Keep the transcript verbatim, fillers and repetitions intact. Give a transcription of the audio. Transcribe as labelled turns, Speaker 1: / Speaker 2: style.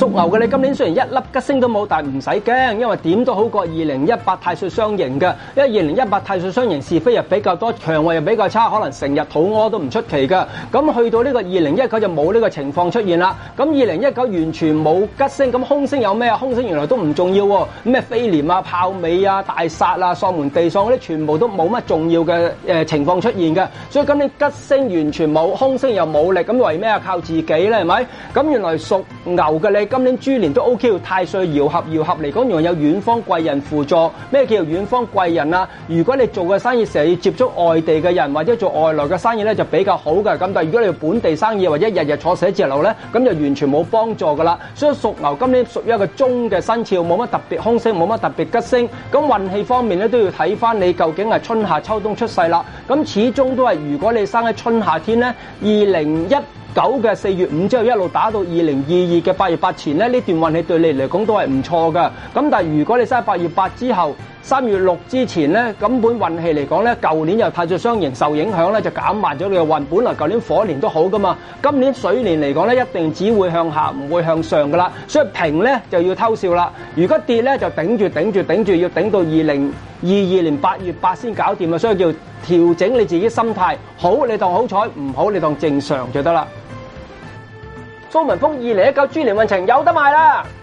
Speaker 1: 屬牛嘅你今年雖然一粒吉星都冇，但係唔使驚，因為點都好過二零一八太歲雙刑嘅。因為二零一八太歲雙刑是非又比較多，腸胃又比較差，可能成日肚屙都唔出奇㗎。咁去到呢個二零一九就冇呢個情況出現啦。咁二零一九完全冇吉星，咁凶星有咩啊？凶星原來都唔重要喎，咩飛廉啊、炮尾啊、大煞啊、喪門地喪嗰啲全部都冇乜重要嘅誒情況出現嘅。所以今年吉星完全冇，凶星又冇力，咁為咩啊？靠自己咧，係咪？咁原來屬牛嘅你今年豬年都 O K， 太歲爻合，爻合嚟講原來有遠方貴人輔助。咩叫做遠方貴人啊？如果你做嘅生意成日要接觸外地嘅人或者做外來嘅生意咧，就比較好嘅。咁但係如果你做本地生意或者日日坐寫字樓咧，咁就完全冇幫助噶啦。所以屬牛今年屬於一個中嘅生肖，冇乜特別凶星，冇乜特別吉星。咁運氣方面咧都要睇翻你究竟係春夏秋冬出世啦。咁始終都係如果你生喺春夏天咧，二零一九嘅四月五之後一路打到二零二二嘅八月八前咧，呢段運氣對你嚟講都係唔錯噶。咁但係如果你生喺八月八之後，三月六之前咧，根本運氣嚟講咧，舊年又太歲雙刑受影響咧，就減慢咗你嘅運。本來舊年火年都好噶嘛，今年水年嚟講咧，一定只會向下，唔會向上噶啦。所以平咧就要偷笑啦，如果跌咧就頂住頂住頂住，要頂到二零二二年八月八先搞掂啊。所以叫調整你自己心態，好你當好彩，唔好你當正常就得啦。蘇文峰二零一九豬年運程有得賣啦！